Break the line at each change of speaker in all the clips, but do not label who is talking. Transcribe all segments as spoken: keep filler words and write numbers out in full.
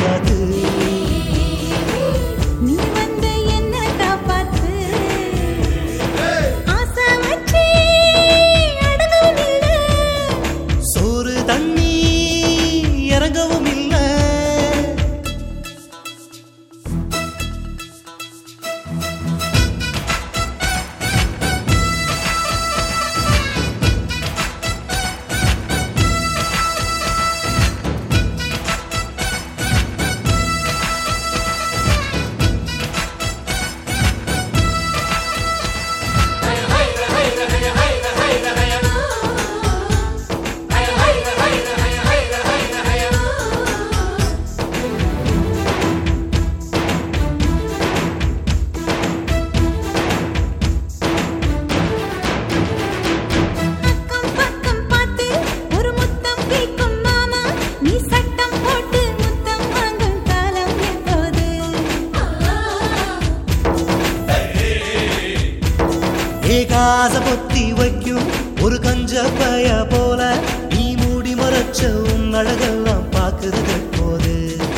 கூடாது.
நீ வந்து என்ன காப்பாத்து, ஆசை வச்சு அடங்கவும் இல்ல,
சோறு தண்ணி இறங்கவும் இல்ல.
அக்கம் பக்கம் பார்த்து ஒரு முத்தம் கேட்கும் மாமா, நீ சட்டம் போட்டு முத்தம் வாங்கும் காலம் எப்போது?
ஏகாச பொத்தி வைக்கும் ஒரு கஞ்ச பய போல நீ மூடி மறைச்ச உன் அழகெல்லாம் பாக்குறது போது.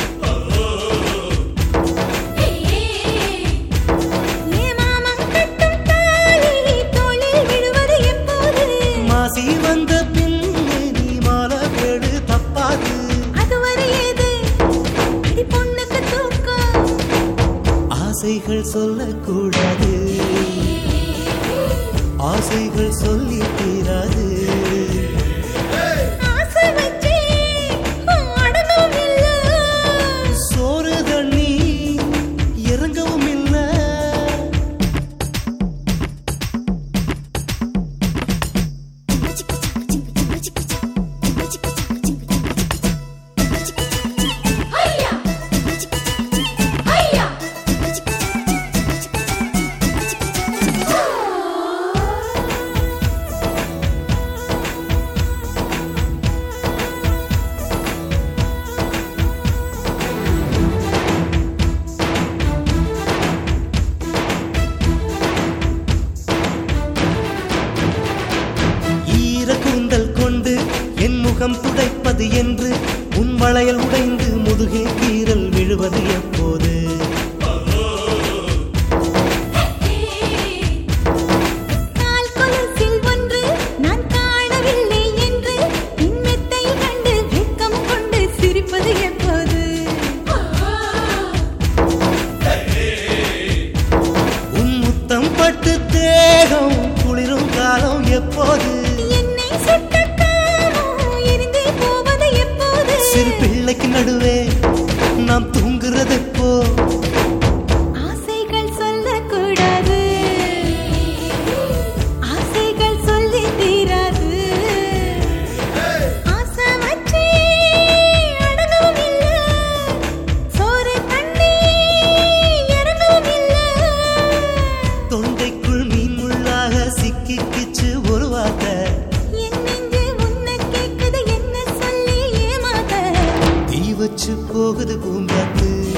ஏ மாமன் கட்டும் தாலி தோளில் விழுவது எப்போது?
மாசி வந்த பின்னே நீ மாலை கேடு தப்பாது.
அதுவரை ஏது அடி பொண்ணுக்கு தூக்கம்?
ஆசைகள் சொல்லக்கூடாது, ஆசைகள் சொல்லி தீராது.
ஆசை வச்சு அடங்கவும் இல்ல,
சோறு தண்ணி இறங்கவும் இல்ல.
ஐயா ஐயா
ஈர கூந்தல் கொண்டு என் முகம் துடைப்பது என்று உன் வளையல் உடைந்து முதுகே கீறல் விழுவது எப்போது?
கால் கொலுசில் ஒன்று நான் காணவில்லை என்று என் மெத்தையில் கண்டு வெட்கம் கொண்டு சிரிப்பது எப்போது?
உன் முத்தம் பட்டு தேகம் குளிரும் காலம் எப்போது?
என்னை சுட்ட காமம் எரிந்தே போவது எப்போது?
சிறு பிள்ளைக்கு நடுவே நாம் தூங்குறது எப்போ?
ஆசைகள் சொல்லக்கூடாது, ஆசைகள் சொல்லி தீராது. ஆசை வச்சு அடங்கவும் இல்ல, சோறு தண்ணி இறங்கவும் இல்ல.
தொண்டைக்குள் மீன் முள்ளாக சிக்கிக்கிச்சு ஒரு வார்த்தை.
என் நெஞ்சு உன்னை கேக்குது, என்ன சொல்லி ஏமாத்த?
தீ வச்சு போகுது பூங்காத்து.